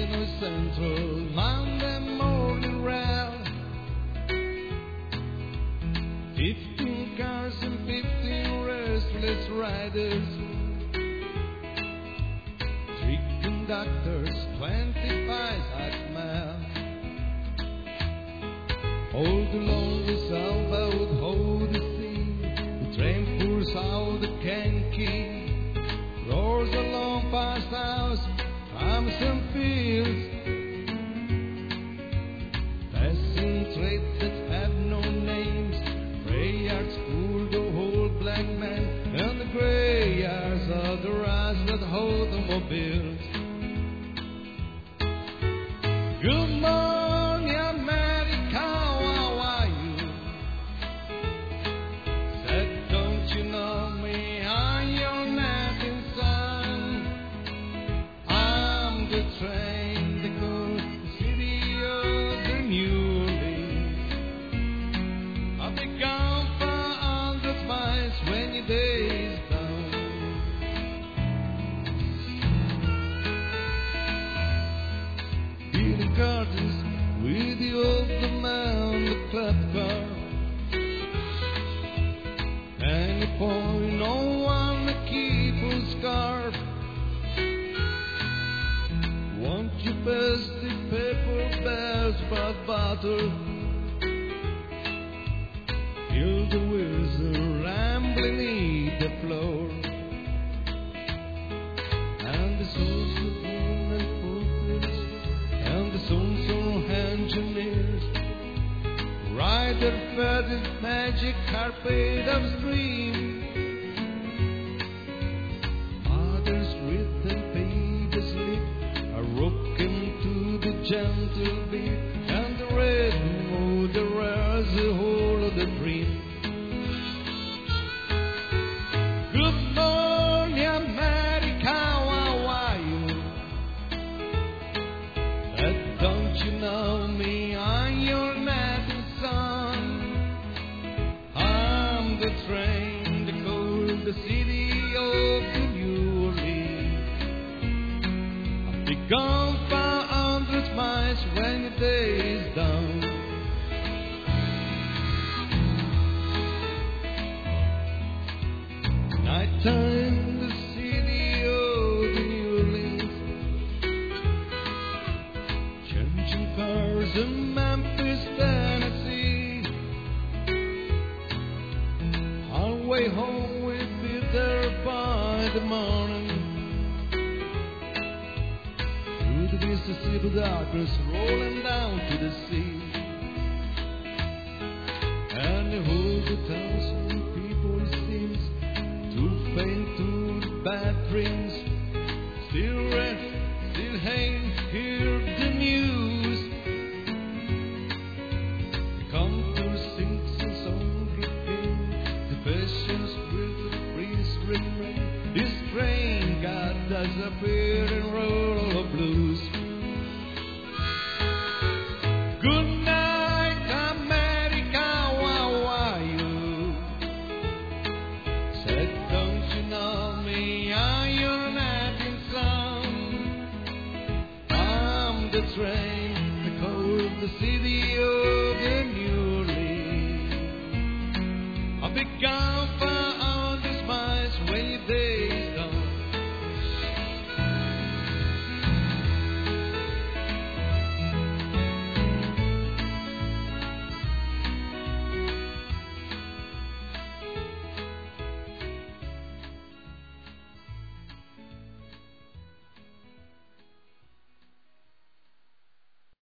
Illinois Central Monday morning round. 15 cars and 15 restless riders, 3 conductors, 25 hot miles. Hold the lonely sailboat, hold the sea. The train pours out the Kankakee, roars along past house, farms and fields, passing trains that have no names, graveyards full the whole black man, and the graveyards are the rides that hold the mobiles. Good morning, America, how are you? Said, don't you know me? I'm your nothing son. I'm the train that goes to the city of the New Orleans. I'll be gone for 100 miles when your day is done. Building gardens with the old man, the club car. And you point no one to keep a scarf. Won't you pass the paper bags about butter? Feel the wheels rambling in the floor. And the souls of and porters, and the sons of engineers ride their feathered magic carpet of dreams. Mothers with and babies sleep are rocking to the gentle beat, and the red motor wears the whole of the dream. Good morning, America, how are you? Said, don't you know me? I'm your nothing son. I'm the train that goes to the city of New Orleans. I'll be gone for 100 miles when the day is done. Nighttime, the city of New Orleans, changing cars in Memphis, Tennessee. Our way home, we'll be there by the morning. Through the Mississippi darkness, rolling down to the sea. And the whole 2,000 people, it seems, too faint to the bad dreams, still rest, still hang, hear the news. We come to sing some song again, the patience with the breeze remain. This train got disappeared and roll of blues. Good night, America, how are you? Said, don't you know me? I'm your nothing son. I'm the train that goes to the city of the New Orleans. I'll be gone for